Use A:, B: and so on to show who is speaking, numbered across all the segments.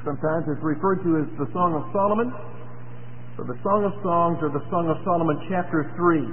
A: Sometimes it's referred to as the Song of Solomon, or the Song of Songs, or the Song of Solomon, chapter 3.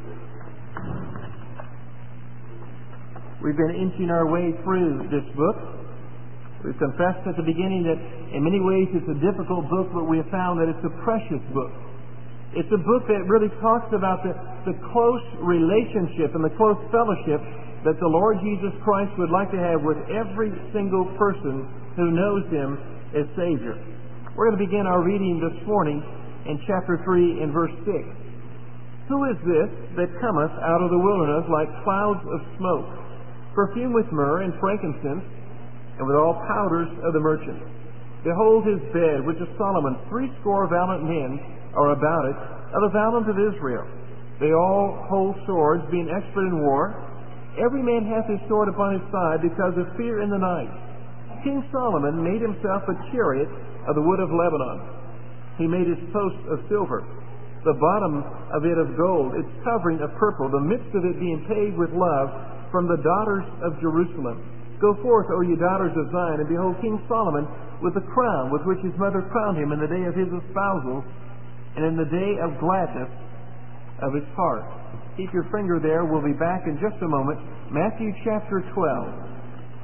A: We've been inching our way through this book. We've confessed at the beginning that in many ways it's a difficult book, but we have found that it's a precious book. It's a book that really talks about the close relationship and the close fellowship that the Lord Jesus Christ would like to have with every single person who knows Him as Savior. We're going to begin our reading this morning in chapter 3 in verse 6. Who is this that cometh out of the wilderness like clouds of smoke, perfumed with myrrh and frankincense, and with all powders of the merchants? Behold his bed, which is Solomon. 80 valiant men are about it, of the valiant of Israel. They all hold swords, being expert in war. Every man hath his sword upon his side, because of fear in the night. King Solomon made himself a chariot of the wood of Lebanon. He made its posts of silver, the bottom of it of gold, its covering of purple, the midst of it being paved with love from the daughters of Jerusalem. Go forth, O ye daughters of Zion, and behold King Solomon with the crown with which his mother crowned him in the day of his espousal, and in the day of gladness of his heart. Keep your finger there. We'll be back in just a moment. Matthew chapter 12.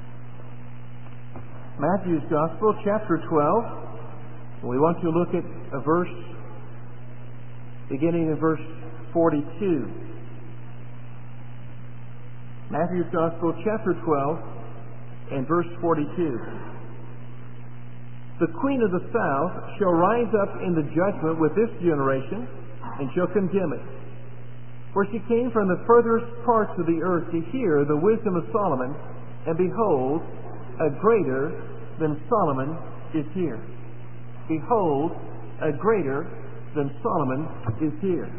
A: Matthew's Gospel, chapter 12. We want to look at a verse beginning in verse 42. Matthew's Gospel, chapter 12, and verse 42. The queen of the south shall rise up in the judgment with this generation, and shall condemn it. For she came from the furthest parts of the earth to hear the wisdom of Solomon, and behold, a greater than Solomon is here. Behold, a greater than Solomon is here.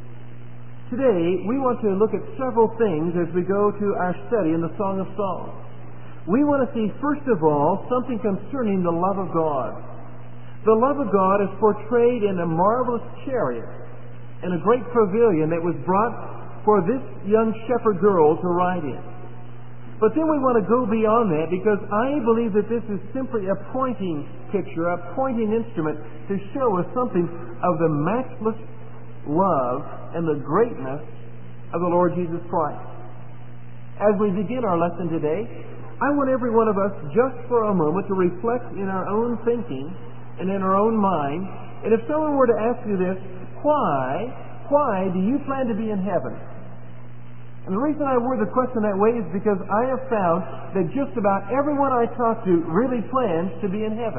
A: Today, we want to look at several things as we go to our study in the Song of Songs. We want to see, first of all, something concerning the love of God. The love of God is portrayed in a marvelous chariot and a great pavilion that was brought for this young shepherd girl to ride in. But then we want to go beyond that, because I believe that this is simply a pointing picture, a pointing instrument to show us something of the matchless love and the greatness of the Lord Jesus Christ. As we begin our lesson today, I want every one of us just for a moment to reflect in our own thinking and in our own mind. And if someone were to ask you this, why do you plan to be in heaven? And the reason I word the question that way is because I have found that just about everyone I talk to really plans to be in heaven.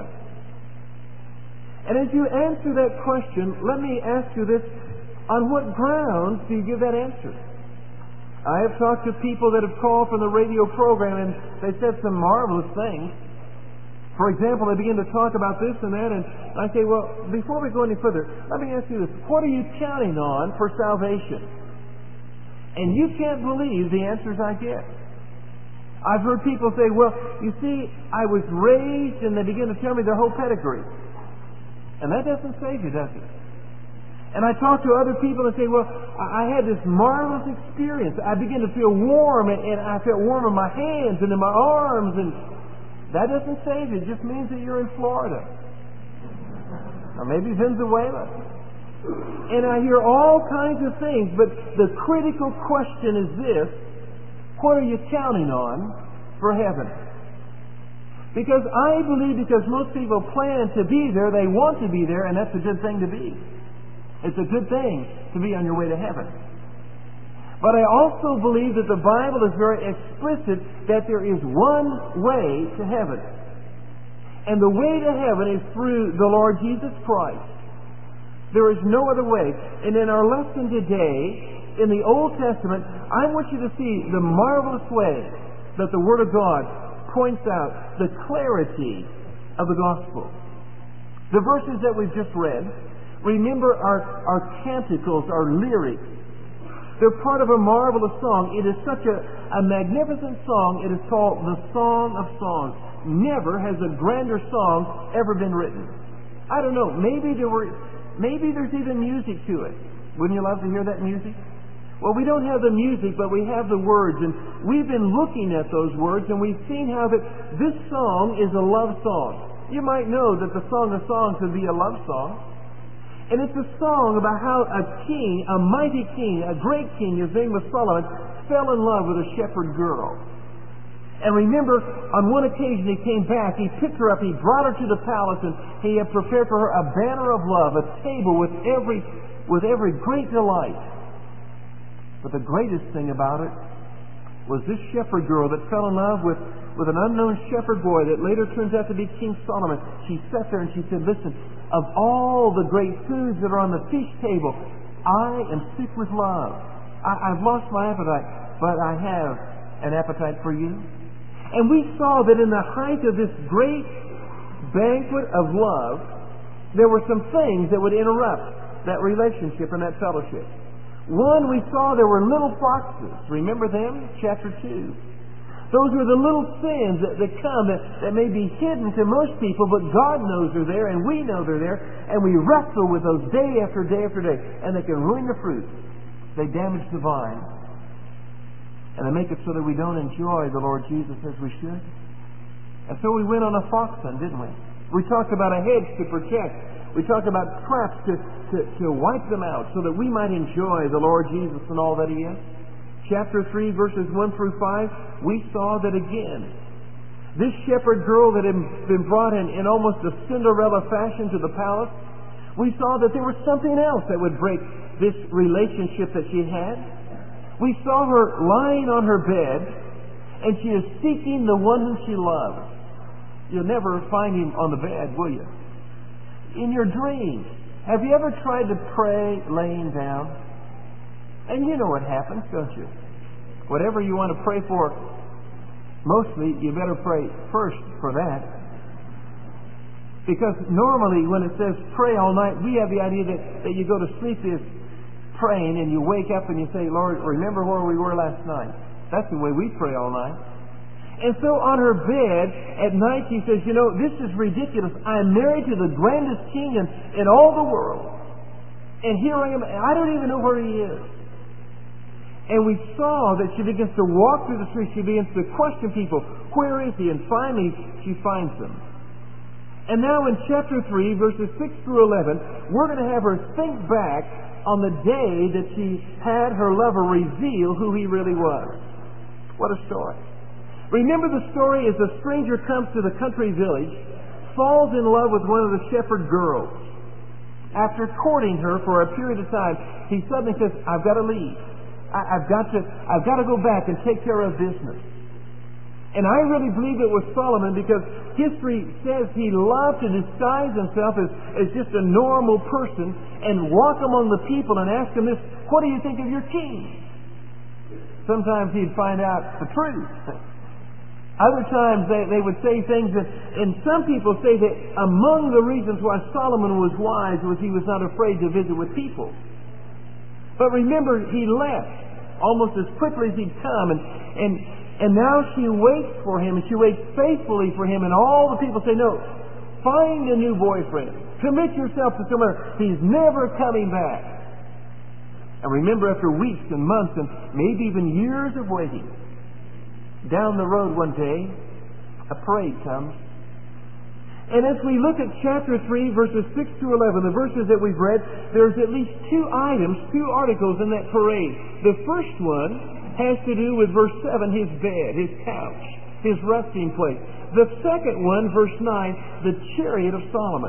A: And as you answer that question, let me ask you this: on what grounds do you give that answer? I have talked to people that have called from the radio program, and they said some marvelous things. For example, they begin to talk about this and that, and I say, well, before we go any further, let me ask you this: what are you counting on for salvation? And you can't believe the answers I get. I've heard people say, well, you see, I was raised, and they begin to tell me their whole pedigree. And that doesn't save you, does it? And I talk to other people and say, well, I had this marvelous experience. I begin to feel warm, and I felt warm in my hands and in my arms, and that doesn't save you. It just means that you're in Florida. Or maybe Venezuela. And I hear all kinds of things, but the critical question is this: what are you counting on for heaven? Because I believe, because most people plan to be there, they want to be there, and that's a good thing to be. It's a good thing to be on your way to heaven. But I also believe that the Bible is very explicit that there is one way to heaven. And the way to heaven is through the Lord Jesus Christ. There is no other way. And in our lesson today, in the Old Testament, I want you to see the marvelous way that the Word of God points out the clarity of the gospel. The verses that we've just read, remember, our canticles, our lyrics. They're part of a marvelous song. It is such a magnificent song. It is called the Song of Songs. Never has a grander song ever been written. I don't know, maybe there's even music to it. Wouldn't you love to hear that music? Well, we don't have the music, but we have the words. And we've been looking at those words, and we've seen how that this song is a love song. you might know that the Song of Songs would be a love song. And it's a song about how a king, a mighty king, a great king, his name was Solomon, fell in love with a shepherd girl. And remember, on one occasion he came back, he picked her up, he brought her to the palace, and he had prepared for her a banner of love, a table with every great delight. But the greatest thing about it was this shepherd girl that fell in love with an unknown shepherd boy that later turns out to be King Solomon. She sat there and she said, listen, of all the great foods that are on the feast table, I am sick with love. I've lost my appetite, but I have an appetite for you. And we saw that in the height of this great banquet of love, there were some things that would interrupt that relationship and that fellowship. One, we saw there were little foxes. Remember them? Chapter 2. Those were the little sins that come that may be hidden to most people, but God knows they're there, and we know they're there, and we wrestle with those day after day after day, and they can ruin the fruit. They damage the vine, and they make it so that we don't enjoy the Lord Jesus as we should. And so we went on a fox hunt, didn't we? We talked about a hedge to protect. We talked about traps to wipe them out so that we might enjoy the Lord Jesus and all that He is. Chapter 3, verses 1 through 5, we saw that again. This shepherd girl that had been brought in almost a Cinderella fashion to the palace, we saw that there was something else that would break this relationship that she had. We saw her lying on her bed, and she is seeking the one whom she loves. You'll never find him on the bed, will you? In your dreams, have you ever tried to pray laying down? And you know what happens, don't you? Whatever you want to pray for, mostly you better pray first for that. Because normally when it says pray all night, we have the idea that you go to sleep is praying and you wake up and you say, Lord, remember where we were last night. That's the way we pray all night. And so on her bed at night she says, you know, this is ridiculous. I'm married to the grandest king in all the world. And here I am. I don't even know where he is. And we saw that she begins to walk through the streets. She begins to question people. Where is he? And finally she finds them. And now in chapter 3, verses 6 through 11, we're going to have her think back on the day that she had her lover reveal who he really was. What a story. Remember the story as the stranger comes to the country village, falls in love with one of the shepherd girls. After courting her for a period of time, he suddenly says, I've got to leave. I've got to go back and take care of business. And I really believe it was Solomon because history says he loved to disguise himself as just a normal person and walk among the people and ask them this, what do you think of your king? Sometimes he'd find out the truth. Other times they would say things that, and some people say that among the reasons why Solomon was wise was he was not afraid to visit with people. But remember, he left almost as quickly as he'd come, and now she waits for him, and she waits faithfully for him, and all the people say, no, find a new boyfriend. Commit yourself to someone. He's never coming back. And remember, after weeks and months and maybe even years of waiting, down the road one day, a parade comes. And as we look at chapter 3, verses 6 to 11, the verses that we've read, there's at least two articles in that parade. The first one has to do with verse 7, his bed, his couch, his resting place. The second one, verse 9, the chariot of Solomon.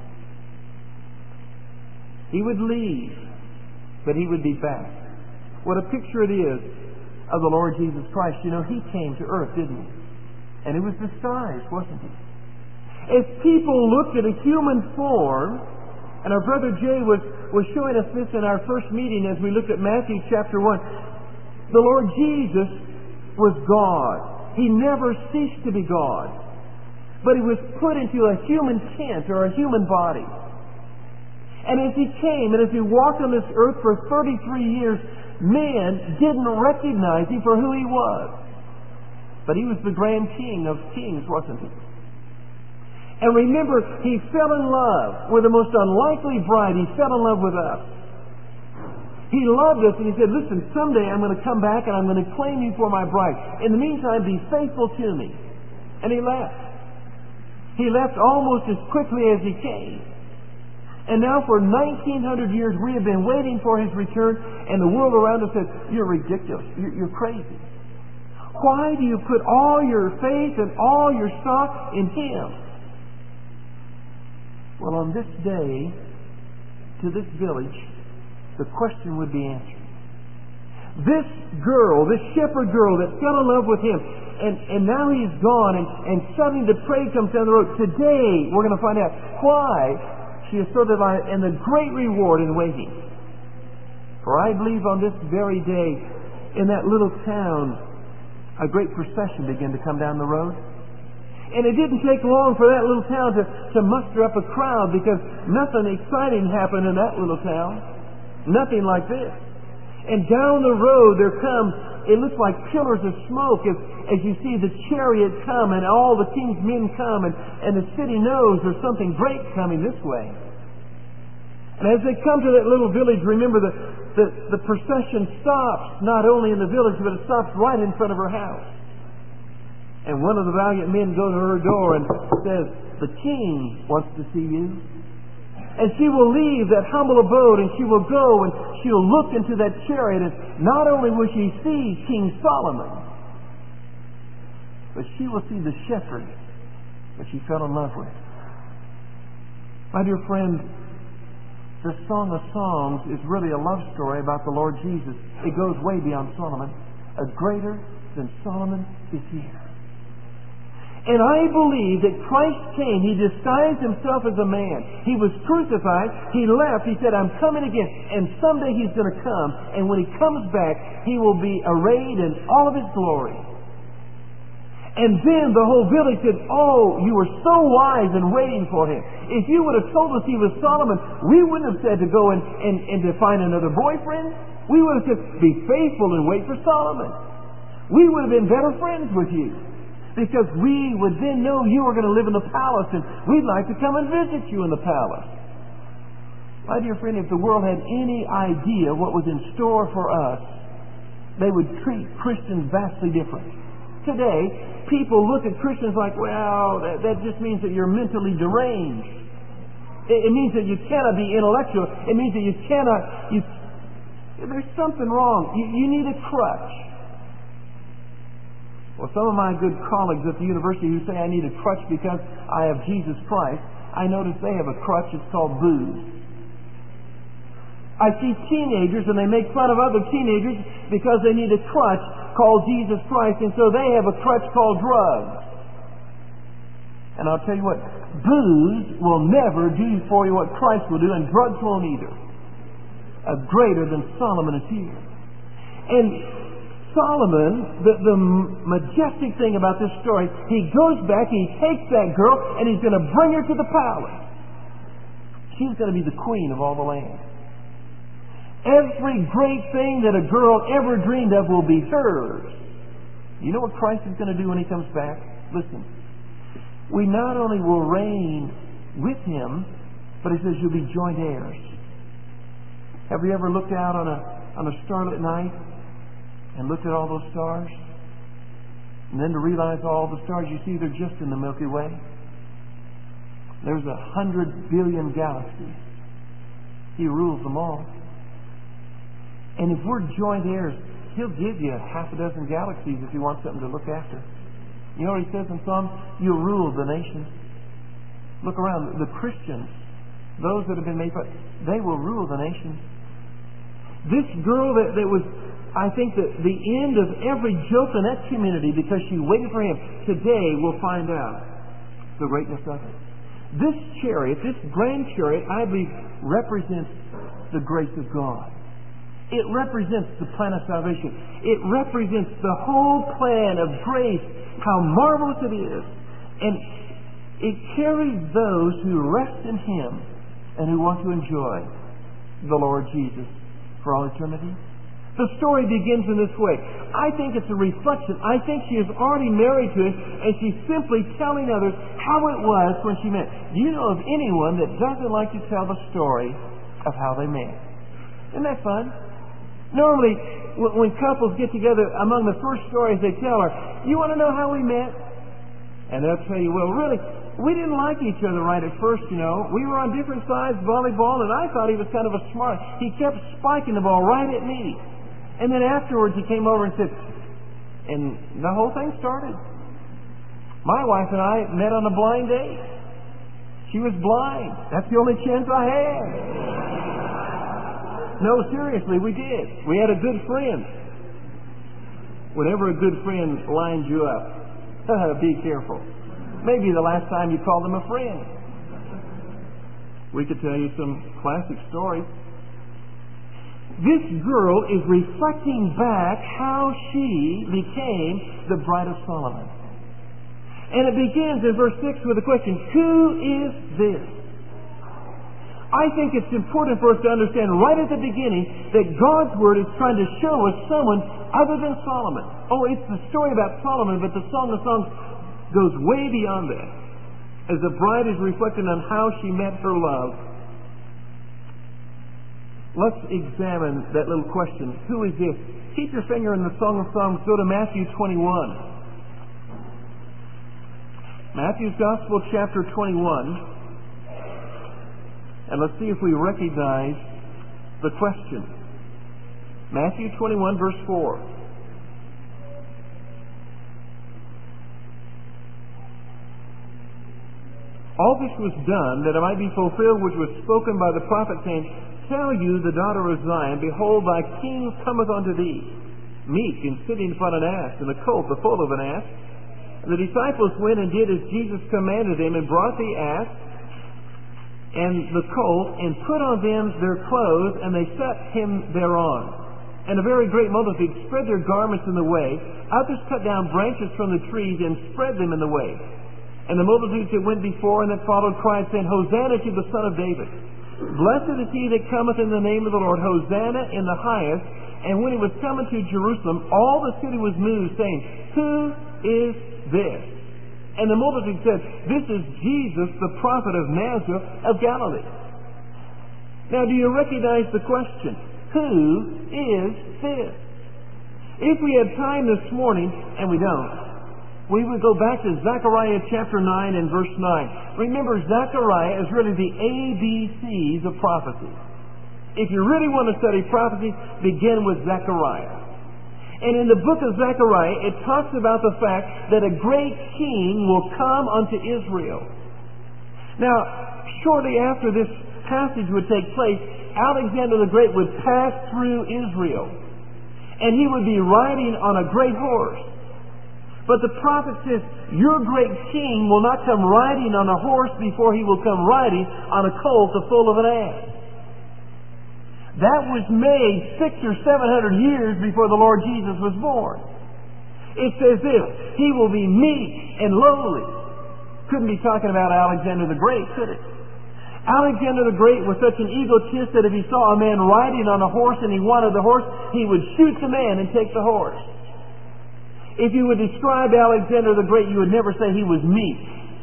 A: He would leave, but he would be back. What a picture it is of the Lord Jesus Christ. You know, He came to earth, didn't He? And it was disguised, wasn't He? As people looked at a human form, and our brother Jay was showing us this in our first meeting as we looked at Matthew chapter 1. The Lord Jesus was God. He never ceased to be God. But He was put into a human tent or a human body. And as He came and as He walked on this earth for 33 years, men didn't recognize Him for who He was. But He was the grand King of kings, wasn't He? And remember, He fell in love with the most unlikely bride. He fell in love with us. He loved us and He said, listen, someday I'm going to come back and I'm going to claim you for my bride. In the meantime, be faithful to me. And He left. He left almost as quickly as he came. And now for 1900 years we have been waiting for his return, and the world around us says, you're ridiculous. You're crazy. Why do you put all your faith and all your stock in him? Well, on this day, to this village, the question would be answered. This girl, this shepherd girl that fell in love with him, and now he's gone, and suddenly the prey comes down the road. Today, we're going to find out why she is so divided, and the great reward in waiting. For I believe on this very day, in that little town, a great procession began to come down the road. And it didn't take long for that little town to muster up a crowd, because nothing exciting happened in that little town. Nothing like this. And down the road there comes, it looks like pillars of smoke as you see the chariot come and all the king's men come, and the city knows there's something great coming this way. And as they come to that little village, remember the procession stops not only in the village, but it stops right in front of her house. And one of the valiant men goes to her door and says, the king wants to see you. And she will leave that humble abode, and she will go and she'll look into that chariot, and not only will she see King Solomon, but she will see the shepherd that she fell in love with. My dear friend, the Song of Songs is really a love story about the Lord Jesus. It goes way beyond Solomon. A greater than Solomon is here. And I believe that Christ came. He disguised himself as a man. He was crucified. He left. He said, I'm coming again. And someday he's going to come. And when he comes back, he will be arrayed in all of his glory. And then the whole village said, oh, you were so wise in waiting for him. If you would have told us he was Solomon, we wouldn't have said to go and to find another boyfriend. We would have said, be faithful and wait for Solomon. We would have been better friends with you, because we would then know you were going to live in the palace, and we'd like to come and visit you in the palace. My dear friend, if the world had any idea what was in store for us, they would treat Christians vastly different. Today, people look at Christians like, well, that just means that you're mentally deranged. It means that you cannot be intellectual. It means that you cannot... there's something wrong. You need a crutch. Well, some of my good colleagues at the university who say I need a crutch because I have Jesus Christ, I notice they have a crutch. It's called booze. I see teenagers and they make fun of other teenagers because they need a crutch called Jesus Christ, and so they have a crutch called drugs. And I'll tell you what, booze will never do for you what Christ will do, and drugs won't either. A greater than Solomon is here. And Solomon, the majestic thing about this story, he goes back, he takes that girl, and he's going to bring her to the palace. She's going to be the queen of all the land. Every great thing that a girl ever dreamed of will be hers. You know what Christ is going to do when he comes back? Listen. We not only will reign with him, but he says you'll be joint heirs. Have you ever looked out on a starlit night and looked at all those stars? And then to realize all the stars you see, they're just in the Milky Way. There's 100 billion galaxies. He rules them all. And if we're joint heirs, he'll give you half a dozen galaxies if you want something to look after. You know what he says in Psalms? You'll rule the nations. Look around. The Christians, those that have been made, they will rule the nations. This girl that was, I think, that the end of every joke in that community because she waited for him, today we'll find out the greatness of it. This chariot, this grand chariot, I believe, represents the grace of God. It represents the plan of salvation. It represents the whole plan of grace, how marvelous it is. And it carries those who rest in him and who want to enjoy the Lord Jesus for all eternity. The story begins in this way. I think it's a reflection. I think she is already married to him, and she's simply telling others how it was when she met. Do you know of anyone that doesn't like to tell the story of how they met? Isn't that fun? Normally, when couples get together, among the first stories they tell are, you want to know how we met? And they'll tell you, well, really, we didn't like each other right at first, you know. We were on different sides of volleyball, and I thought he was kind of a smart. He kept spiking the ball right at me. And then afterwards he came over and said, and the whole thing started. My wife and I met on a blind date. She was blind. That's the only chance I had. No, seriously, we did. We had a good friend. Whenever a good friend lines you up, be careful. Maybe the last time you called them a friend. We could tell you some classic stories. This girl is reflecting back how she became the bride of Solomon. And it begins in verse 6 with the question, who is this? I think it's important for us to understand right at the beginning that God's Word is trying to show us someone other than Solomon. Oh, it's the story about Solomon, but the Song of Songs goes way beyond that. As the bride is reflecting on how she met her love, let's examine that little question. Who is this? Keep your finger in the Song of Songs. Go to Matthew 21. Matthew's Gospel, chapter 21. And let's see if we recognize the question. Matthew 21, verse 4. All this was done that it might be fulfilled which was spoken by the prophet, saying, Tell you, the daughter of Zion, behold, thy king cometh unto thee, meek and sitting upon an ass, and a colt, the foal of an ass. And the disciples went and did as Jesus commanded them, and brought the ass and the colt, and put on them their clothes, and they set him thereon. And a very great multitude spread their garments in the way. Others cut down branches from the trees, and spread them in the way. And the multitudes that went before and that followed cried, saying, Hosanna to the Son of David. Blessed is he that cometh in the name of the Lord. Hosanna in the highest. And when he was coming to Jerusalem, all the city was moved, saying, Who is this? And the multitude said, This is Jesus, the prophet of Nazareth of Galilee. Now, do you recognize the question? Who is this? If we had time this morning, and we don't, we would go back to Zechariah chapter 9 and verse 9. Remember, Zechariah is really the ABCs of prophecy. If you really want to study prophecy, begin with Zechariah. And in the book of Zechariah, it talks about the fact that a great king will come unto Israel. Now, shortly after this passage would take place, Alexander the Great would pass through Israel. And he would be riding on a great horse. But the prophet says, Your great king will not come riding on a horse before he will come riding on a colt, the foal of an ass. That was made 600 or 700 years before the Lord Jesus was born. It says this, He will be meek and lowly. Couldn't be talking about Alexander the Great, could it? Alexander the Great was such an egotist that if he saw a man riding on a horse and he wanted the horse, he would shoot the man and take the horse. If you would describe Alexander the Great, you would never say he was meek.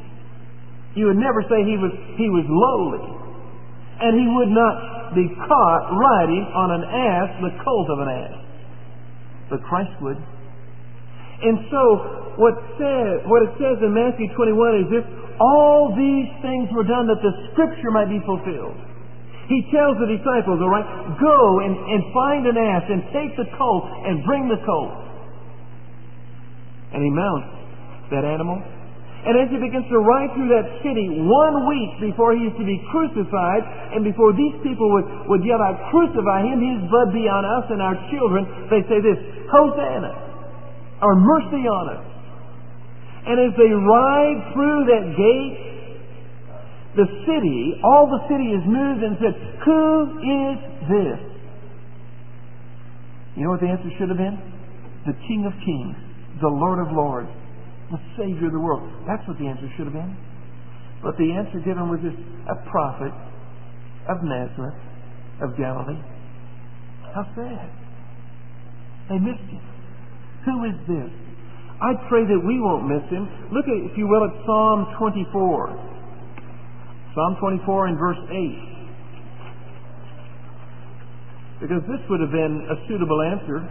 A: You would never say he was lowly. And he would not be caught riding on an ass, the colt of an ass. But Christ would. And so, what it says in Matthew 21 is this, all these things were done that the Scripture might be fulfilled. He tells the disciples, all right, go and find an ass and take the colt and bring the colt. And he mounts that animal. And as he begins to ride through that city 1 week before he is to be crucified, and before these people would yell out, Crucify him, his blood be on us and our children, they say this, Hosanna, or mercy on us. And as they ride through that gate, the city, all the city is moved and said, Who is this? You know what the answer should have been? The King of Kings, the Lord of Lords, the Savior of the world. That's what the answer should have been. But the answer given was this, a prophet of Nazareth, of Galilee. How sad. They missed him. Who is this? I pray that we won't miss him. Look at, if you will, at Psalm 24. Psalm 24 and verse 8. Because this would have been a suitable answer.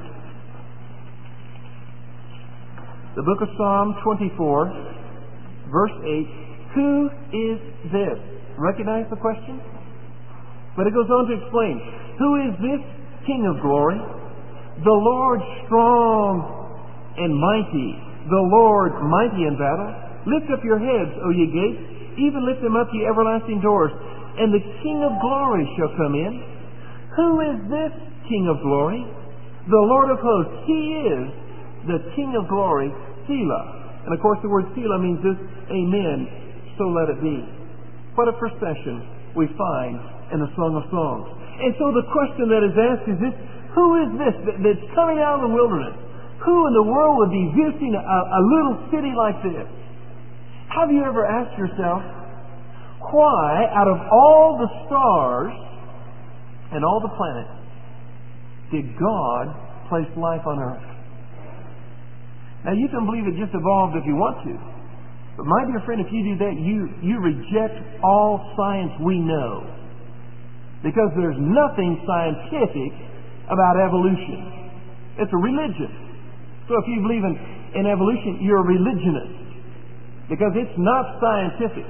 A: The book of Psalm 24, verse 8. Who is this? Recognize the question? But it goes on to explain, who is this King of glory? The Lord strong and mighty, the Lord mighty in battle. Lift up your heads, O ye gates, even lift them up, ye everlasting doors, and the King of glory shall come in. Who is this King of glory? The Lord of hosts. He is the King of glory, Selah. And of course the word Selah means this, amen, so let it be. What a procession we find in the Song of Songs. And so the question that is asked is this, who is this that's coming out of the wilderness? Who in the world would be visiting a little city like this? Have you ever asked yourself, why out of all the stars and all the planets did God place life on earth? Now you can believe it just evolved if you want to. But my dear friend, if you do that, you reject all science we know. Because there's nothing scientific about evolution. It's a religion. So if you believe in evolution, you're a religionist. Because it's not scientific.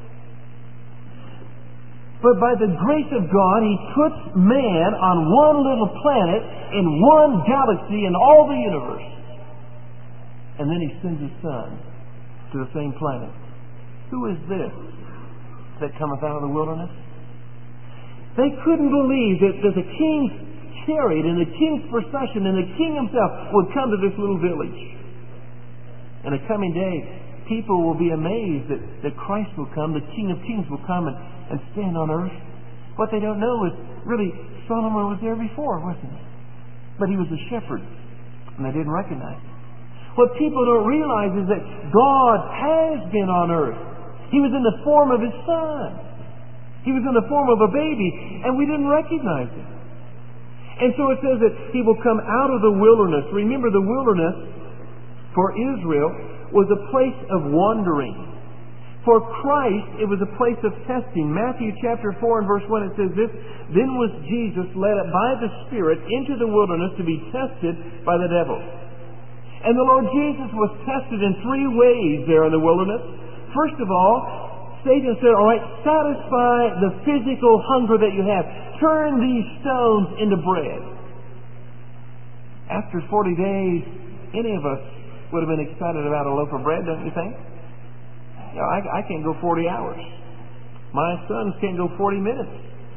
A: But by the grace of God, He puts man on one little planet in one galaxy in all the universe. And then He sends His Son to the same planet. Who is this that cometh out of the wilderness? They couldn't believe that the king's chariot and the king's procession and the king himself would come to this little village. In a coming day, people will be amazed that Christ will come, the King of Kings will come and stand on earth. What they don't know is, really, Solomon was there before, wasn't he? But he was a shepherd, and they didn't recognize him. What people don't realize is that God has been on earth. He was in the form of His Son. He was in the form of a baby, and we didn't recognize Him. And so it says that He will come out of the wilderness. Remember, the wilderness for Israel was a place of wandering. For Christ, it was a place of testing. Matthew chapter 4 and verse 1, it says this, Then was Jesus led by the Spirit into the wilderness to be tested by the devil. And the Lord Jesus was tested in three ways there in the wilderness. First of all, Satan said, all right, satisfy the physical hunger that you have. Turn these stones into bread. After 40 days, any of us would have been excited about a loaf of bread, don't you think? You know, I can't go 40 hours. My sons can't go 40 minutes.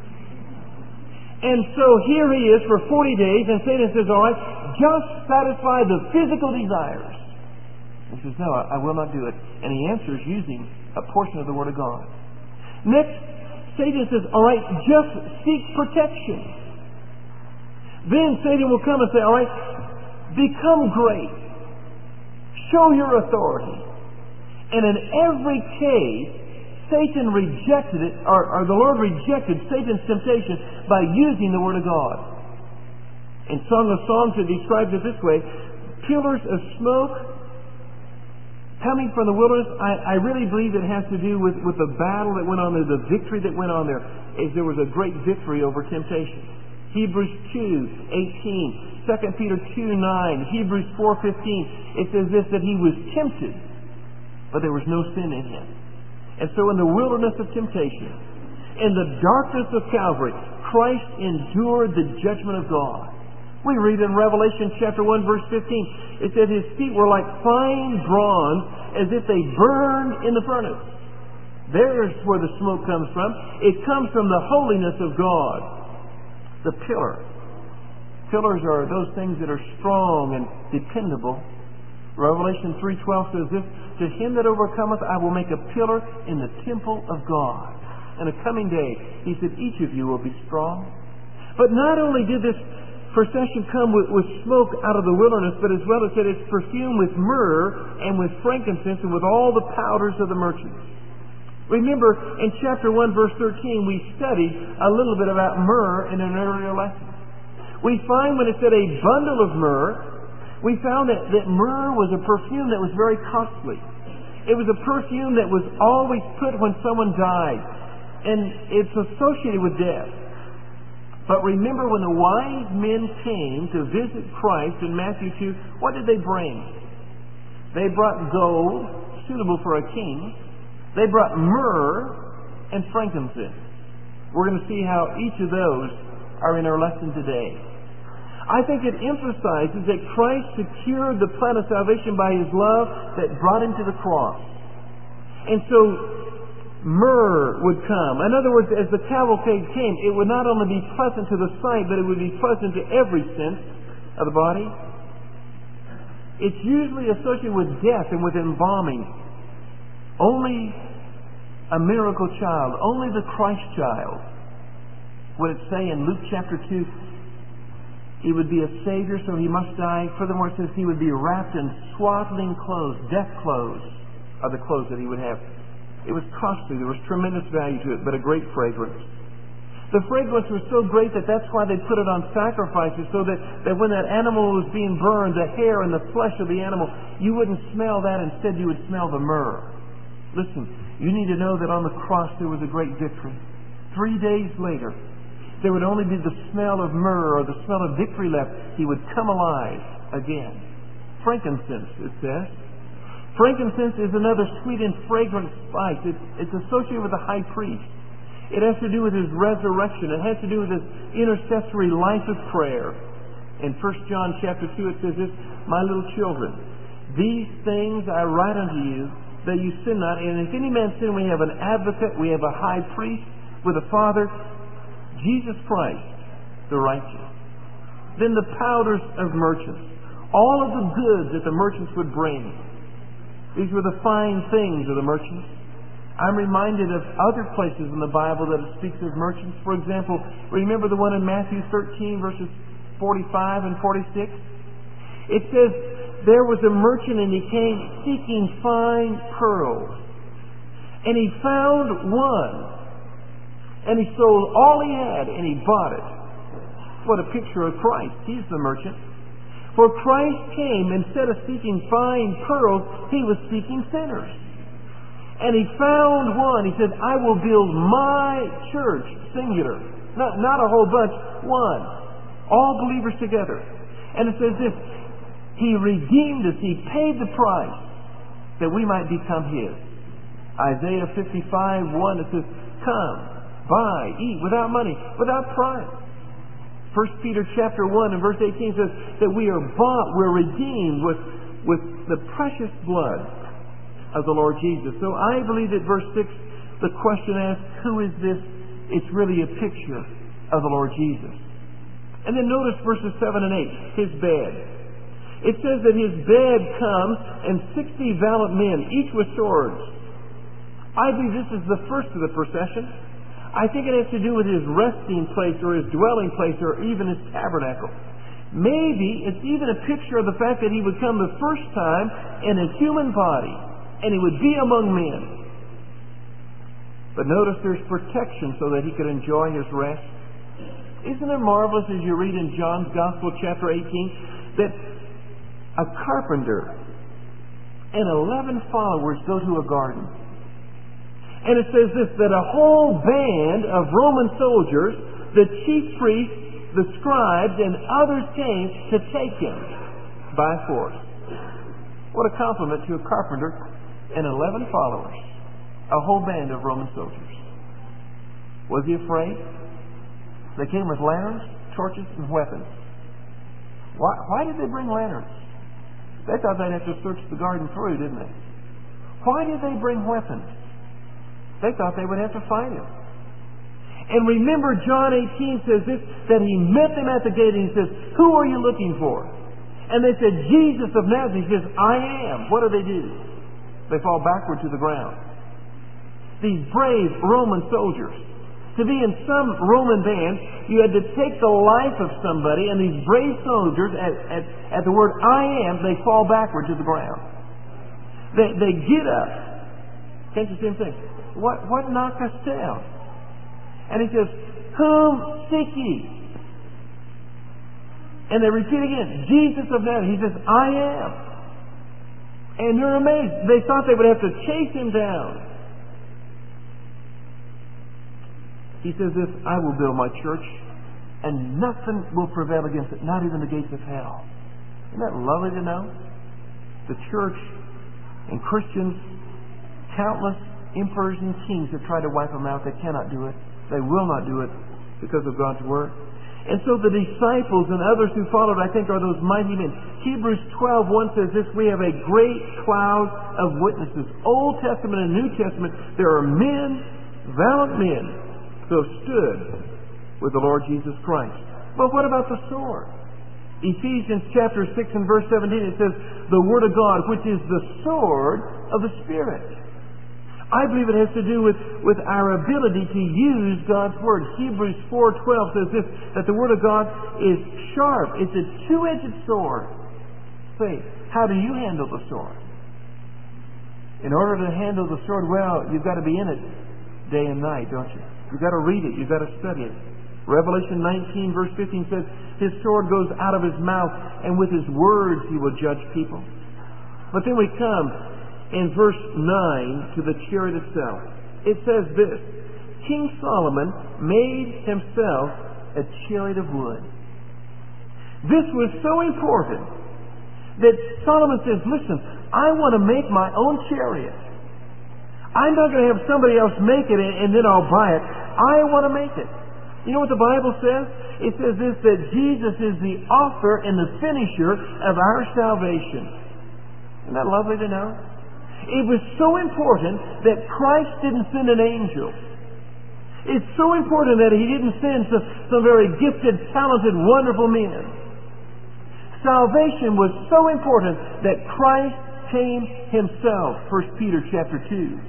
A: And so here he is for 40 days, and Satan says, all right, just satisfy the physical desires. He says, no, I will not do it. And he answers using a portion of the Word of God. Next, Satan says, all right, just seek protection. Then Satan will come and say, all right, become great. Show your authority. And in every case, Satan rejected it, or the Lord rejected Satan's temptation by using the Word of God. In Song of Songs, it describes it this way, pillars of smoke coming from the wilderness. I really believe it has to do with the battle that went on there, the victory that went on there. There was a great victory over temptation. Hebrews 2:18, 2 Peter 2:9, Hebrews 4:15. It says this, that he was tempted, but there was no sin in him. And so in the wilderness of temptation, in the darkness of Calvary, Christ endured the judgment of God. We read in Revelation chapter 1 verse 15, it says His feet were like fine bronze, as if they burned in the furnace. There's where the smoke comes from. It comes from the holiness of God. The pillar. Pillars are those things that are strong and dependable. Revelation 3:12 says this, to him that overcometh I will make a pillar in the temple of God. In a coming day, He said, each of you will be strong. But not only did this procession come with smoke out of the wilderness, but as well it said it's perfumed with myrrh and with frankincense and with all the powders of the merchants. Remember, in chapter 1 verse 13, we studied a little bit about myrrh in an earlier lesson. We find when it said a bundle of myrrh, we found that myrrh was a perfume that was very costly. It was a perfume that was always put when someone died. And it's associated with death. But remember when the wise men came to visit Christ in Matthew 2, what did they bring? They brought gold, suitable for a king. They brought myrrh and frankincense. We're going to see how each of those are in our lesson today. I think it emphasizes that Christ secured the plan of salvation by His love that brought Him to the cross. And so myrrh would come. In other words, as the cavalcade came, it would not only be pleasant to the sight, but it would be pleasant to every sense of the body. It's usually associated with death and with embalming. Only a miracle child, only the Christ child, would it say in Luke chapter 2, He would be a Savior, so He must die. Furthermore, it says He would be wrapped in swaddling clothes. Death clothes are the clothes that He would have. It was costly. There was tremendous value to it, but a great fragrance. The fragrance was so great that that's why they put it on sacrifices, so that when that animal was being burned, the hair and the flesh of the animal, you wouldn't smell that. Instead, you would smell the myrrh. Listen, you need to know that on the cross there was a great victory. 3 days later, there would only be the smell of myrrh or the smell of victory left. He would come alive again. Frankincense, it says. Frankincense is another sweet and fragrant spice. It's associated with the high priest. It has to do with His resurrection. It has to do with His intercessory life of prayer. In 1 John chapter 2 it says this, "My little children, these things I write unto you, that you sin not. And if any man sin, we have an advocate, we have a high priest with the Father, Jesus Christ, the righteous." Then the powders of merchants. All of the goods that the merchants would bring. These were the fine things of the merchants. I'm reminded of other places in the Bible that it speaks of merchants. For example, remember the one in Matthew 13, verses 45 and 46? It says, there was a merchant and he came seeking fine pearls. And he found one. And he sold all he had and he bought it. What a picture of Christ. He's the merchant. For Christ came, instead of seeking fine pearls, He was seeking sinners. And He found one. He said, I will build my church, singular. Not a whole bunch, one. All believers together. And it says this, He redeemed us. He paid the price that we might become His. Isaiah 55:1, it says, come, buy, eat, without money, without price. 1 Peter chapter 1 and verse 18 says that we are bought, we're redeemed with the precious blood of the Lord Jesus. So I believe that verse 6, the question asks, who is this? It's really a picture of the Lord Jesus. And then notice verses 7 and 8, His bed. It says that His bed comes and 60 valiant men, each with swords. I believe this is the first of the procession. I think it has to do with His resting place or His dwelling place or even His tabernacle. Maybe it's even a picture of the fact that He would come the first time in a human body and He would be among men. But notice there's protection so that He could enjoy His rest. Isn't it marvelous as you read in John's Gospel chapter 18 that a carpenter and 11 followers go to a garden. And it says this, that a whole band of Roman soldiers, the chief priests, the scribes, and others came to take Him by force. What a compliment to a carpenter and 11 followers. A whole band of Roman soldiers. Was He afraid? They came with lanterns, torches, and weapons. Why did they bring lanterns? They thought they'd have to search the garden through, didn't they? Why did they bring weapons? They thought they would have to fight Him. And remember, John 18 says this, that He met them at the gate and He says, who are you looking for? And they said, Jesus of Nazareth. He says, I am. What do? They fall backward to the ground. These brave Roman soldiers. To be in some Roman band, you had to take the life of somebody, and these brave soldiers, at the word I am, they fall backward to the ground. They get up. Can't you see him saying, what knocked us down? And He says, whom seek ye? And they repeat again, Jesus of Nazareth. He says, I am. And they're amazed. They thought they would have to chase Him down. He says this, I will build my church, and nothing will prevail against it, not even the gates of hell. Isn't that lovely to know? The church and Christians, countless emperors and kings have tried to wipe them out. They cannot do it. They will not do it because of God's Word. And so the disciples and others who followed, I think, are those mighty men. Hebrews 12:1 says this, we have a great cloud of witnesses. Old Testament and New Testament, there are men, valiant men, who have stood with the Lord Jesus Christ. But what about the sword? Ephesians chapter 6 and verse 17, it says, the Word of God, which is the sword of the Spirit. I believe it has to do with our ability to use God's Word. Hebrews 4:12 says this, that the Word of God is sharp. It's a two-edged sword. Say, how do you handle the sword? In order to handle the sword well, you've got to be in it day and night, don't you? You've got to read it. You've got to study it. Revelation 19 verse 15 says, his sword goes out of his mouth, and with his words he will judge people. But then we come in verse 9 to the chariot itself. It says this, King Solomon made himself a chariot of wood. This was so important that Solomon says, listen, I want to make my own chariot. I'm not going to have somebody else make it and then I'll buy it. I want to make it. You know what the Bible says? It says this, that Jesus is the author and the finisher of our salvation. Isn't that lovely to know? It was so important that Christ didn't send an angel. It's so important that He didn't send some very gifted, talented, wonderful men. Salvation was so important that Christ came Himself, 1 Peter chapter 2.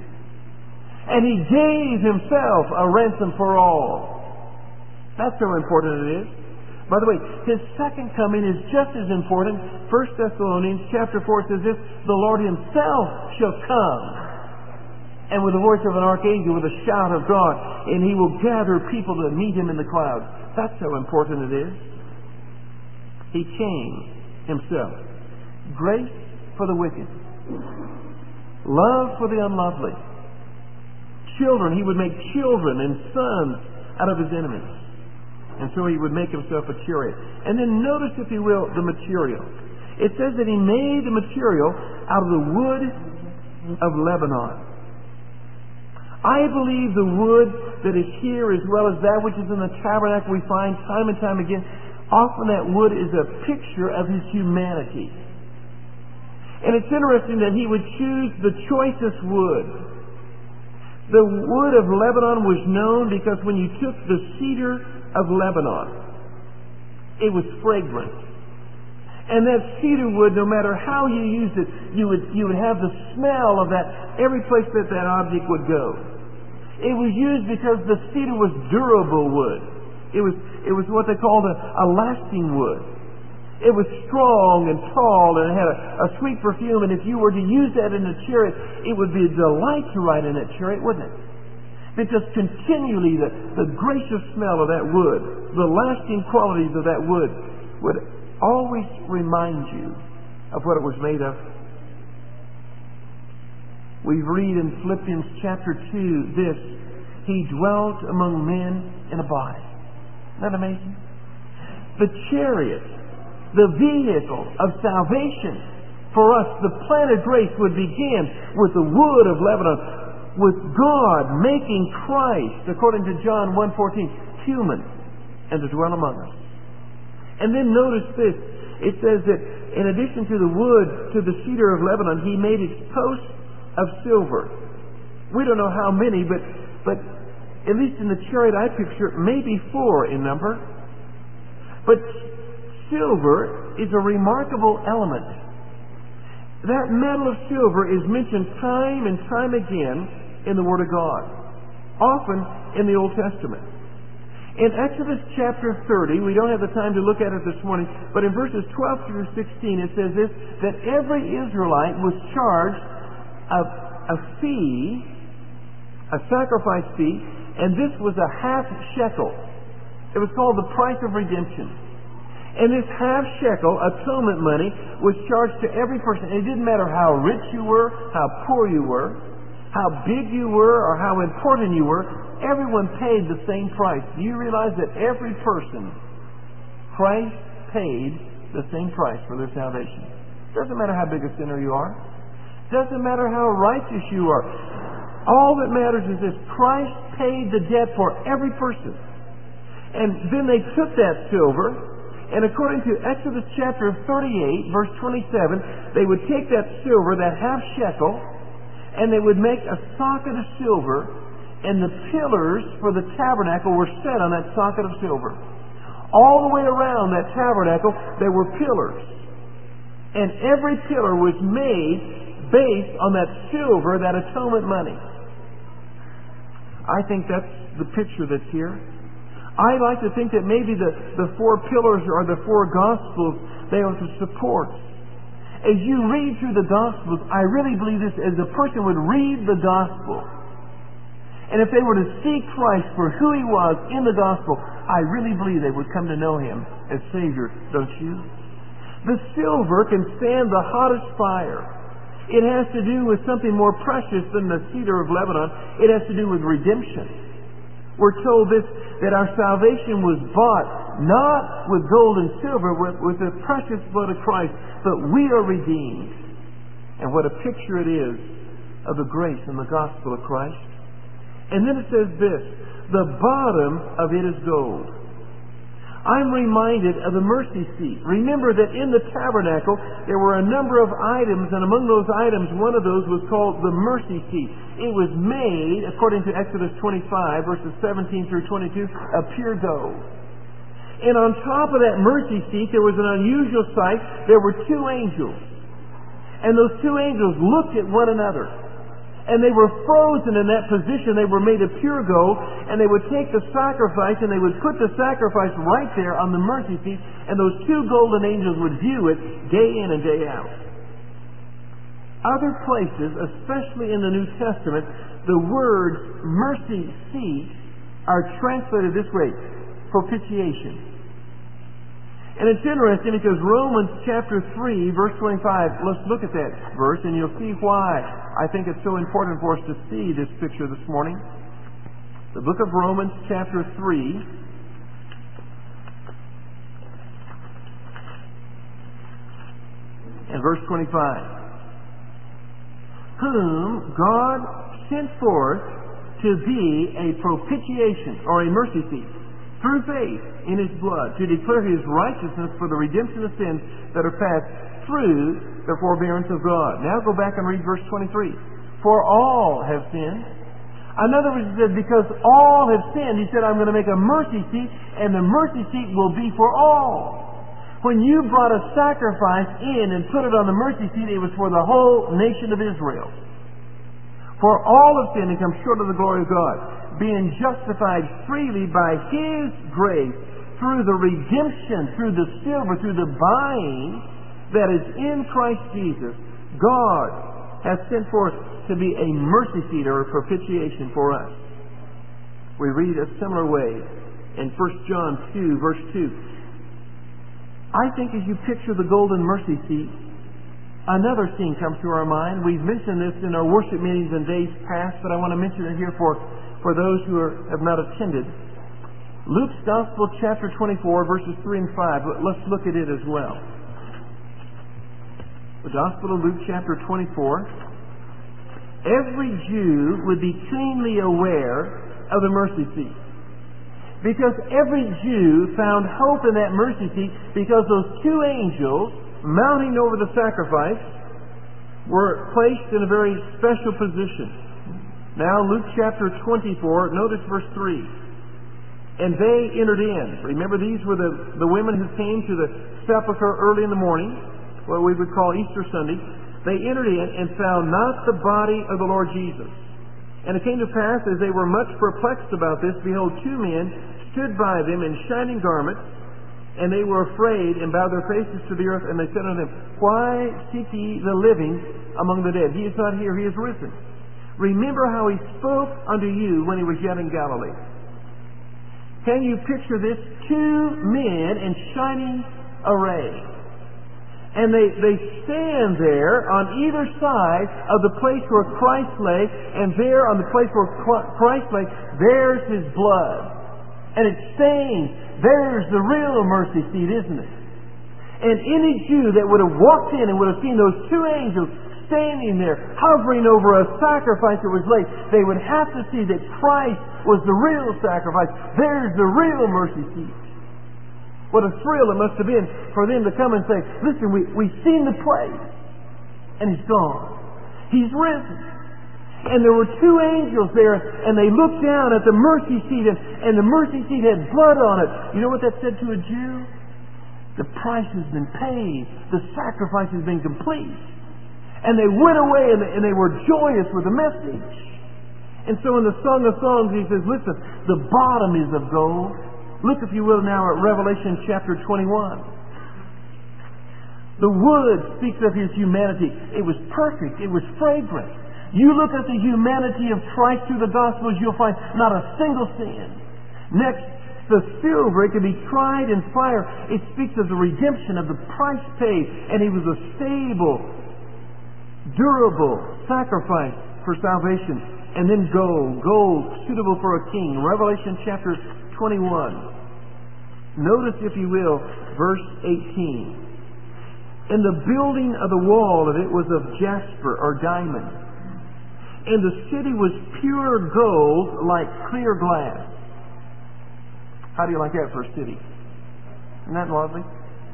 A: And He gave Himself a ransom for all. That's how important it is. By the way, His second coming is just as important. 1 Thessalonians chapter 4 says this, the Lord Himself shall come, and with the voice of an archangel, with a shout of God, and He will gather people to meet Him in the clouds. That's how important it is. He came Himself. Grace for the wicked. Love for the unlovely. Children, He would make children and sons out of His enemies. And so He would make Himself a chariot. And then notice, if you will, the material. It says that He made the material out of the wood of Lebanon. I believe the wood that is here, as well as that which is in the tabernacle, we find time and time again, often that wood is a picture of His humanity. And it's interesting that He would choose the choicest wood. The wood of Lebanon was known because when you took the cedar of Lebanon, it was fragrant. And that cedar wood, no matter how you used it, you would have the smell of that every place that object would go. It was used because the cedar was durable wood. It was what they called a lasting wood. It was strong and tall, and it had a sweet perfume, and if you were to use that in a chariot, it would be a delight to ride in that chariot, wouldn't it? Because continually the gracious smell of that wood, the lasting qualities of that wood, would always remind you of what it was made of. We read in Philippians chapter 2 this, He dwelt among men in a body. Isn't that amazing? The chariot, the vehicle of salvation for us, the plan of grace would begin with the wood of Lebanon, with God making Christ, according to John 1:14, human and to dwell among us. And then notice this. It says that in addition to the wood, to the cedar of Lebanon, He made its posts of silver. We don't know how many, but at least in the chariot I picture, maybe 4 in number. But silver is a remarkable element. That metal of silver is mentioned time and time again in the Word of God, often in the Old Testament. In Exodus chapter 30, we don't have the time to look at it this morning, but in verses 12 through 16 it says this, that every Israelite was charged a fee, a sacrifice fee, and this was a half shekel. It was called the price of redemption. And this half shekel atonement money was charged to every person. It didn't matter how rich you were, how poor you were, how big you were, or how important you were. Everyone paid the same price. Do you realize that every person, Christ paid the same price for their salvation? Doesn't matter how big a sinner you are. Doesn't matter how righteous you are. All that matters is this: Christ paid the debt for every person. And then they took that silver, and according to Exodus chapter 38, verse 27, they would take that silver, that half shekel, and they would make a socket of silver, and the pillars for the tabernacle were set on that socket of silver. All the way around that tabernacle, there were pillars. And every pillar was made based on that silver, that atonement money. I think that's the picture that's here. I like to think that maybe the four pillars are the four Gospels. They are to support. As you read through the Gospels, I really believe this: as a person would read the Gospel, and if they were to see Christ for who He was in the Gospel, I really believe they would come to know Him as Savior, don't you? The silver can stand the hottest fire. It has to do with something more precious than the cedar of Lebanon. It has to do with redemption. We're told this, that our salvation was bought not with gold and silver, with the precious blood of Christ, but we are redeemed. And what a picture it is of the grace and the gospel of Christ. And then it says this: the bottom of it is gold. I'm reminded of the mercy seat. Remember that in the tabernacle there were a number of items, and among those items, one of those was called the mercy seat. It was made, according to Exodus 25, verses 17 through 22, of pure gold. And on top of that mercy seat, there was an unusual sight. There were two angels. And those two angels looked at one another. And they were frozen in that position. They were made of pure gold, and they would take the sacrifice and they would put the sacrifice right there on the mercy seat, and those two golden angels would view it day in and day out. Other places, especially in the New Testament, the words mercy seat are translated this way: propitiation. And it's interesting because Romans chapter 3, verse 25, let's look at that verse and you'll see why I think it's so important for us to see this picture this morning. The book of Romans chapter 3, and verse 25. Whom God sent forth to be a propitiation, or a mercy seat, through faith in His blood, to declare His righteousness for the redemption of sins that are past through the forbearance of God. Now go back and read verse 23. For all have sinned. In other words, He said, because all have sinned, He said, I'm going to make a mercy seat, and the mercy seat will be for all. When you brought a sacrifice in and put it on the mercy seat, it was for the whole nation of Israel. For all have sinned and come short of the glory of God, being justified freely by His grace through the redemption, through the silver, through the buying that is in Christ Jesus. God has sent forth to be a mercy seat, or a propitiation for us. We read a similar way in 1 John 2, verse 2. I think as you picture the golden mercy seat, another scene comes to our mind. We've mentioned this in our worship meetings in days past, but I want to mention it here for those who have not attended. Luke's Gospel, chapter 24, verses 3 and 5. Let's look at it as well. The Gospel of Luke, chapter 24. Every Jew would be keenly aware of the mercy seat, because every Jew found hope in that mercy seat, because those two angels mounting over the sacrifice were placed in a very special position. Now, Luke chapter 24, notice verse 3. And they entered in. Remember, these were the women who came to the sepulchre early in the morning, what we would call Easter Sunday. They entered in and found not the body of the Lord Jesus. And it came to pass, as they were much perplexed about this, behold, two men stood by them in shining garments, and they were afraid, and bowed their faces to the earth, and they said unto them, Why seek ye the living among the dead? He is not here, He is risen. Remember how He spoke unto you when He was yet in Galilee. Can you picture this? Two men in shining array. And they stand there on either side of the place where Christ lay, and there on the place where Christ lay, there's His blood. And it stains. There's the real mercy seat, isn't it? And any Jew that would have walked in and would have seen those two angels standing there, hovering over a sacrifice that was laid. They would have to see that Christ was the real sacrifice. There's the real mercy seat. What a thrill it must have been for them to come and say, listen, we've seen the place, and He's gone. He's risen. And there were two angels there, and they looked down at the mercy seat, and the mercy seat had blood on it. You know what that said to a Jew? The price has been paid. The sacrifice has been complete. And they went away, and they were joyous with the message. And so in the Song of Songs, he says, listen, the bottom is of gold. Look, if you will, now at Revelation chapter 21. The wood speaks of His humanity. It was perfect. It was fragrant. You look at the humanity of Christ through the Gospels, you'll find not a single sin. Next, the silver, it can be tried in fire. It speaks of the redemption of the price paid. And He was a stable, durable sacrifice for salvation. And then gold suitable for a king. Revelation chapter 21. Notice, if you will, verse 18. And the building of the wall of it was of jasper or diamond. And the city was pure gold like clear glass. How do you like that for a city? Isn't that lovely?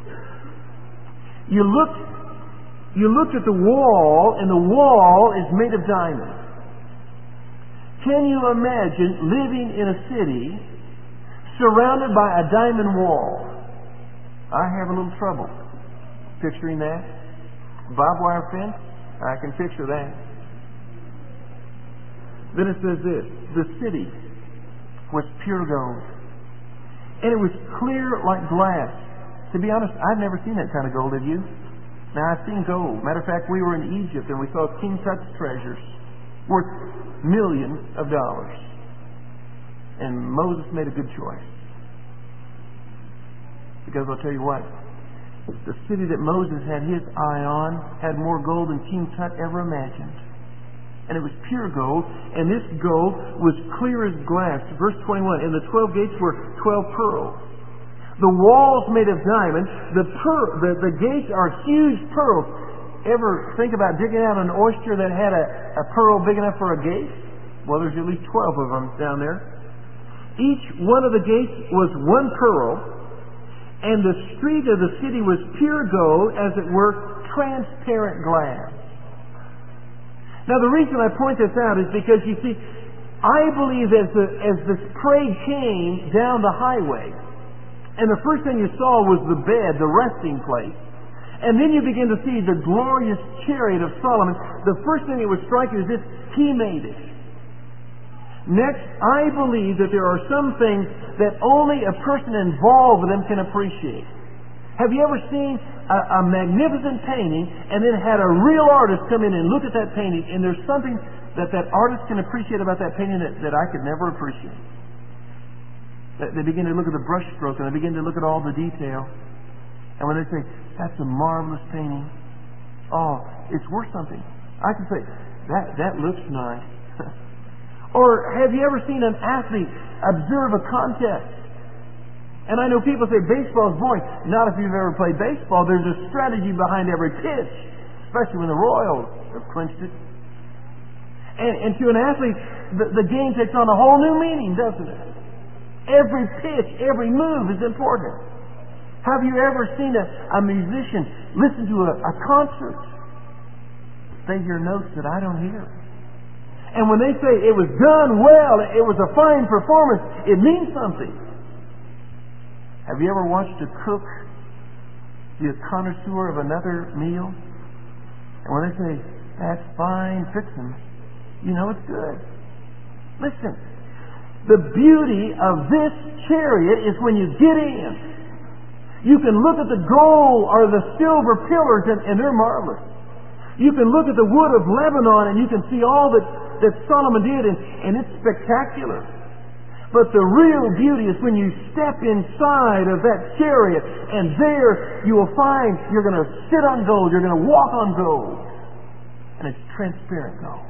A: You looked at the wall, and the wall is made of diamond. Can you imagine living in a city surrounded by a diamond wall? I have a little trouble picturing that. Barbed wire fence? I can picture that. Then it says this, the city was pure gold. And it was clear like glass. To be honest, I've never seen that kind of gold, have you? Now, I've seen gold. Matter of fact, we were in Egypt and we saw King Tut's treasures worth millions of dollars. And Moses made a good choice. Because I'll tell you what, the city that Moses had his eye on had more gold than King Tut ever imagined. And it was pure gold, and this gold was clear as glass. Verse 21, and the 12 gates were 12 pearls. The walls made of diamond, the gates are huge pearls. Ever think about digging out an oyster that had a pearl big enough for a gate? Well, there's at least 12 of them down there. Each one of the gates was one pearl, and the street of the city was pure gold, as it were transparent glass. Now, the reason I point this out is because, you see, I believe as this parade came down the highway, and the first thing you saw was the bed, the resting place, and then you begin to see the glorious chariot of Solomon, the first thing that would strike you is this: He made it. Next, I believe that there are some things that only a person involved with them can appreciate. Have you ever seen a magnificent painting and then had a real artist come in and look at that painting, and there's something that artist can appreciate about that painting that I could never appreciate? They begin to look at the brush stroke, and they begin to look at all the detail. And when they say, that's a marvelous painting, oh, it's worth something. I can say, that looks nice. Or have you ever seen an athlete observe a contest? And I know people say baseball is boring. Not if you've ever played baseball. There's a strategy behind every pitch, especially when the Royals have clinched it. And to an athlete, the game takes on a whole new meaning, doesn't it? Every pitch, every move is important. Have you ever seen a musician listen to a concert? They hear notes that I don't hear. And when they say it was done well, it was a fine performance, it means something. Have you ever watched a cook be a connoisseur of another meal? And when they say, that's fine fixin', you know it's good. Listen, the beauty of this chariot is when you get in. You can look at the gold or the silver pillars, and they're marvelous. You can look at the wood of Lebanon, and you can see all that Solomon did, and it's spectacular. But the real beauty is when you step inside of that chariot, and there you will find you're going to sit on gold, you're going to walk on gold. And it's transparent gold.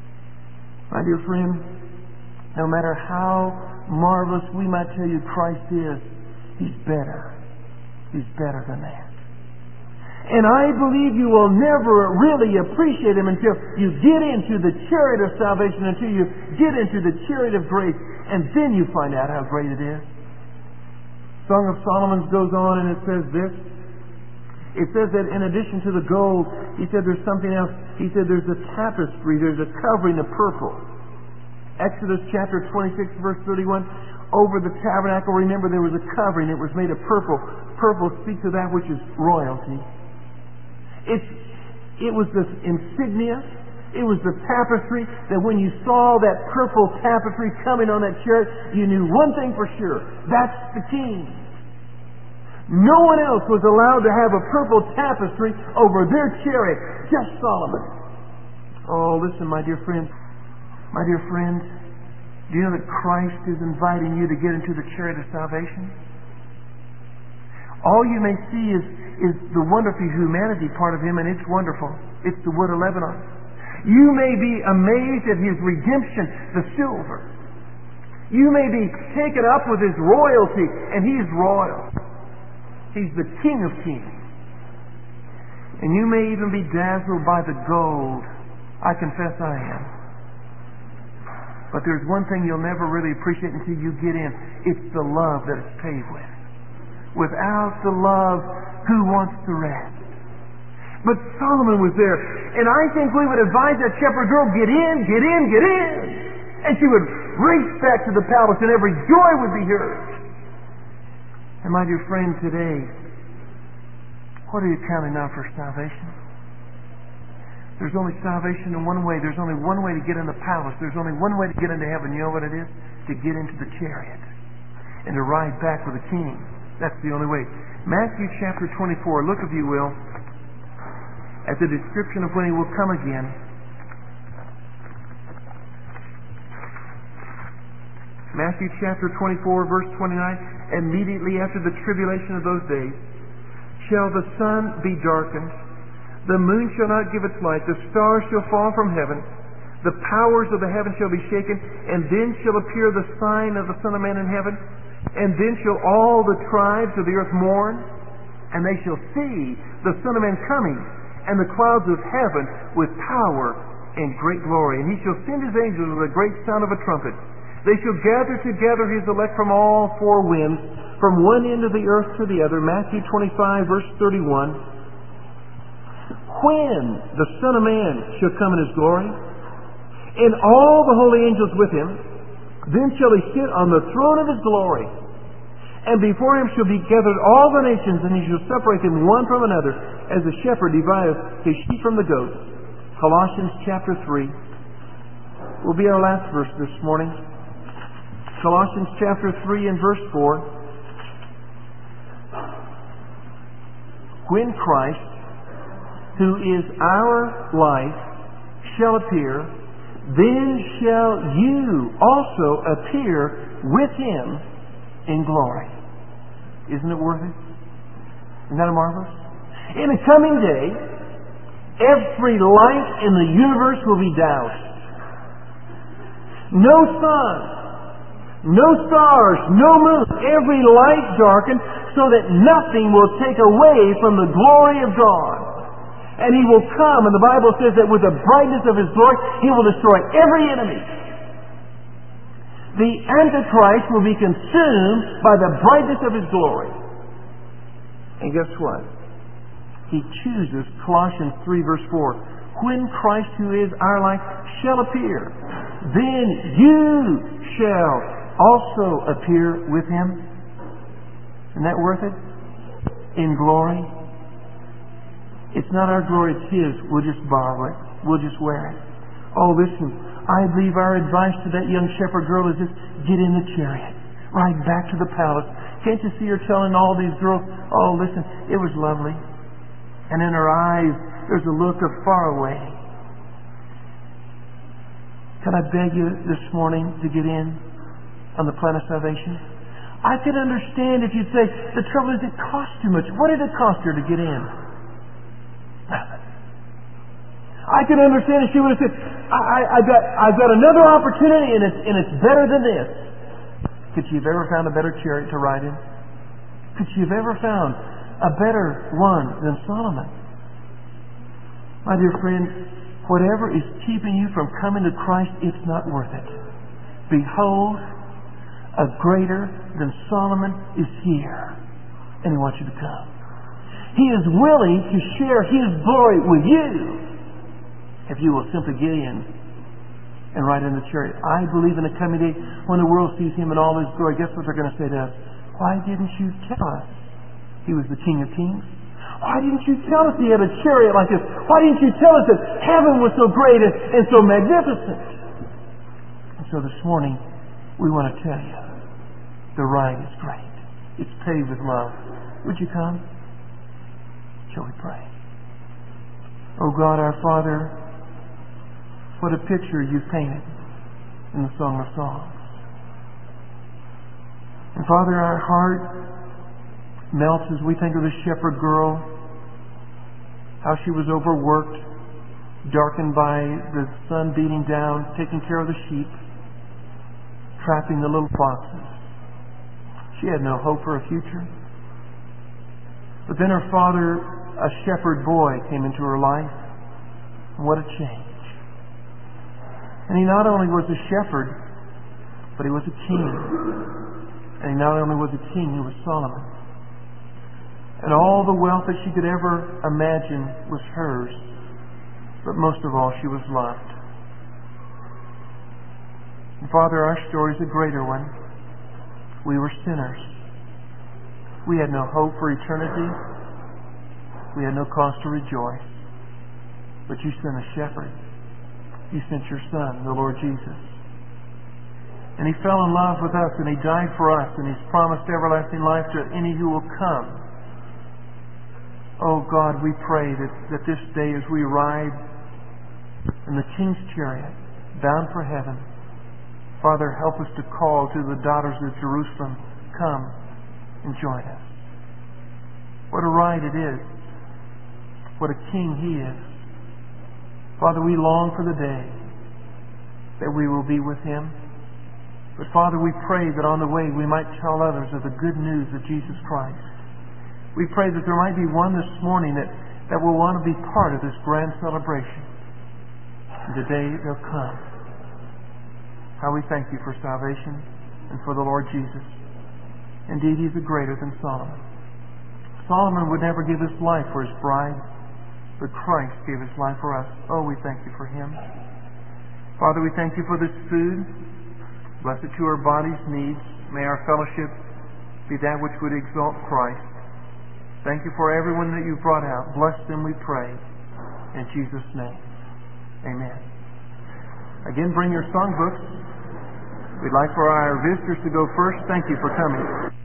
A: My dear friend, no matter how marvelous we might tell you Christ is, He's better. He's better than that. And I believe you will never really appreciate Him until you get into the chariot of salvation, until you get into the chariot of grace, and then you find out how great it is. Song of Solomon goes on and it says this. It says that in addition to the gold, he said there's something else. He said there's a tapestry, there's a covering of purple. Exodus chapter 26 verse 31. Over the tabernacle, remember there was a covering. It was made of purple. Purple speaks of that which is royalty. It was this insignia. It was the tapestry that when you saw that purple tapestry coming on that chariot, you knew one thing for sure. That's the king. No one else was allowed to have a purple tapestry over their chariot. Just Solomon. Oh, listen, my dear friends. My dear friends, do you know that Christ is inviting you to get into the chariot of salvation? All you may see is the wonderful humanity part of Him, and it's wonderful. It's the wood of Lebanon. You may be amazed at His redemption, the silver. You may be taken up with His royalty, and He's royal. He's the King of kings. And you may even be dazzled by the gold. I confess I am. But there's one thing you'll never really appreciate until you get in. It's the love that it's paved with. Without the love, who wants the rest? But Solomon was there. And I think we would advise that shepherd girl, get in, get in, get in. And she would race back to the palace and every joy would be hers. And my dear friend, today, what are you counting on for salvation? There's only salvation in one way. There's only one way to get in the palace. There's only one way to get into heaven. You know what it is? To get into the chariot and to ride back with the king. That's the only way. Matthew chapter 24. Look, if you will, at the description of when He will come again. Matthew chapter 24, verse 29. Immediately after the tribulation of those days, shall the sun be darkened, the moon shall not give its light, the stars shall fall from heaven, the powers of the heaven shall be shaken, and then shall appear the sign of the Son of Man in heaven, and then shall all the tribes of the earth mourn, and they shall see the Son of Man coming, and the clouds of heaven with power and great glory. And He shall send His angels with a great sound of a trumpet. They shall gather together His elect from all four winds, from one end of the earth to the other. Matthew 25, verse 31. When the Son of Man shall come in His glory, and all the holy angels with Him, then shall He sit on the throne of His glory. And before Him shall be gathered all the nations, and He shall separate them one from another, as the shepherd divideth his sheep from the goats. Colossians chapter 3 will be our last verse this morning. Colossians chapter 3 and verse 4. When Christ, who is our life, shall appear, then shall you also appear with Him in glory. Isn't it worth it? Isn't that marvelous? In the coming day, every light in the universe will be doused. No sun, no stars, no moon, every light darkened, so that nothing will take away from the glory of God. And He will come, and the Bible says that with the brightness of His glory, He will destroy every enemy. The Antichrist will be consumed by the brightness of His glory. And guess what? He chooses, Colossians 3 verse 4, when Christ, who is our life, shall appear, then you shall also appear with Him. Isn't that worth it? In glory. It's not our glory, it's His. We'll just borrow it. We'll just wear it. Oh, listen, I believe our advice to that young shepherd girl is this: get in the chariot. Ride back to the palace. Can't you see her telling all these girls, oh, listen, it was lovely. And in her eyes, there's a look of far away. Can I beg you this morning to get in on the plan of salvation? I could understand if you'd say, the trouble is it costs too much. What did it cost her to get in? I could understand if she would have said, I've got another opportunity and it's better than this. Could she have ever found a better chariot to ride in? Could she have ever found a better one than Solomon. My dear friend, whatever is keeping you from coming to Christ, it's not worth it. Behold, a greater than Solomon is here, and He wants you to come. He is willing to share His glory with you if you will simply get in and ride in the chariot. I believe in the coming day when the world sees Him in all His glory. Guess what they're going to say to us? Why didn't you tell us He was the King of Kings? Why didn't you tell us He had a chariot like this? Why didn't you tell us that heaven was so great and so magnificent? And so this morning, we want to tell you, the ride is great. It's paved with love. Would you come? Shall we pray? Oh God, our Father, what a picture you've painted in the Song of Songs. And Father, our heart melts as we think of the shepherd girl, how she was overworked, darkened by the sun beating down, taking care of the sheep, trapping the little foxes. She had no hope for a future. But then her father, a shepherd boy, came into her life. And what a change. And he not only was a shepherd, but he was a king. And he not only was a king, he was Solomon. And all the wealth that she could ever imagine was hers. But most of all, she was loved. And Father, our story is a greater one. We were sinners. We had no hope for eternity. We had no cause to rejoice. But you sent a shepherd. You sent your Son, the Lord Jesus. And He fell in love with us, and He died for us, and He's promised everlasting life to any who will come. Oh God, we pray that this day as we ride in the King's chariot, bound for heaven, Father, help us to call to the daughters of Jerusalem, come and join us. What a ride it is. What a King He is. Father, we long for the day that we will be with Him. But Father, we pray that on the way we might tell others of the good news of Jesus Christ. We pray that there might be one this morning that will want to be part of this grand celebration. And today they'll come. How we thank You for salvation and for the Lord Jesus. Indeed, He's greater than Solomon. Solomon would never give his life for his bride, but Christ gave His life for us. Oh, we thank You for Him. Father, we thank You for this food. Bless it to our bodies' needs. May our fellowship be that which would exalt Christ. Thank You for everyone that You've brought out. Bless them, we pray. In Jesus' name. Amen. Again, bring your songbooks. We'd like for our visitors to go first. Thank you for coming.